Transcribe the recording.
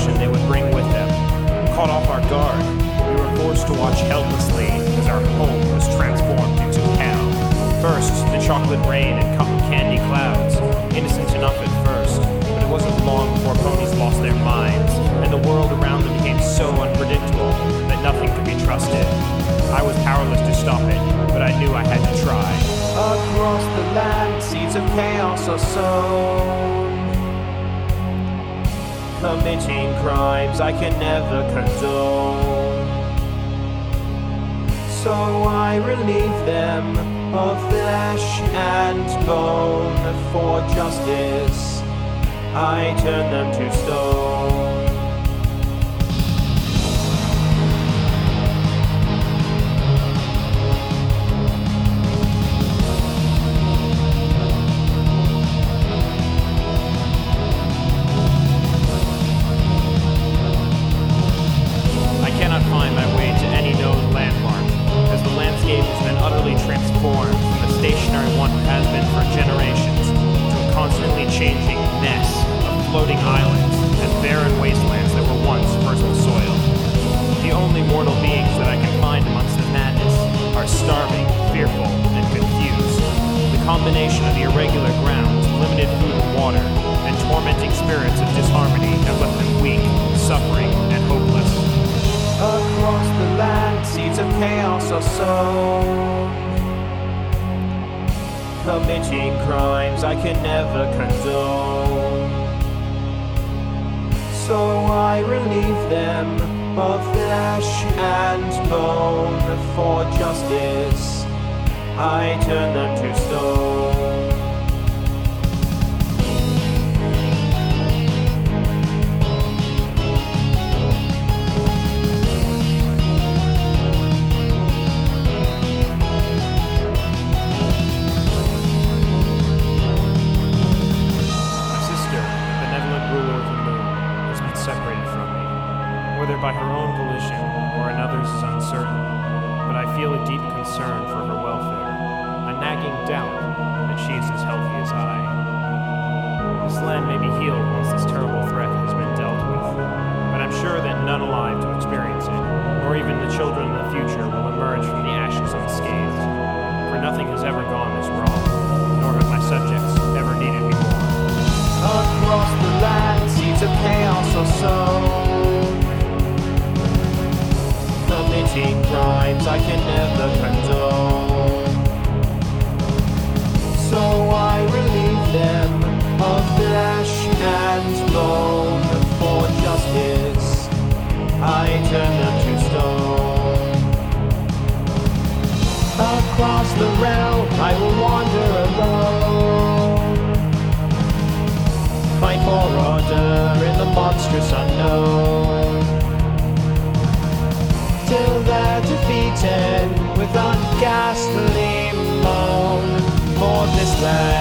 destruction they would bring with them. Caught off our guard, we were forced to watch helplessly as our home was transformed into hell. First, the chocolate rain and cotton candy clouds, innocent enough at first, but it wasn't long before ponies lost their minds, and the world around them became so unpredictable that nothing could be trusted. I was powerless to stop it, but I knew I had to try. Across the land, seeds of chaos are sown, committing crimes I can never condone. So I relieve them of flesh and bone. For justice I turn them to stone. Find my way to any known landmark, as the landscape has been utterly transformed from the stationary one it has been for generations to a constantly changing mess of floating islands and barren wastelands that were once fertile soil. The only mortal beings that I can find amongst the madness are starving, fearful, and confused. The combination of the irregular grounds, limited food and water, and tormenting spirits of disharmony have left them weak, suffering, and hopeless. Across the land, seeds of chaos are sown, committing crimes I can never condone. So I relieve them of flesh and bone. For justice I turn them to stone. Separated from me, whether by her own volition or another's is uncertain, but I feel a deep concern for her welfare, a nagging doubt that she is as healthy as I. This land may be healed once this terrible threat has been dealt with, but I'm sure that none alive to experience it, nor even the children in the future, will emerge from the ashes unscathed, for nothing has ever gone this wrong, nor have my subjects ever needed me more. Across the land, seeds of chaos are sown, committing crimes I can never condone. So I relieve them of flesh and bone. For justice I turn them to stone. Across the realm I will wander alone, fight for order in the monstrous unknown, till they're defeated with unghastly moan. For this land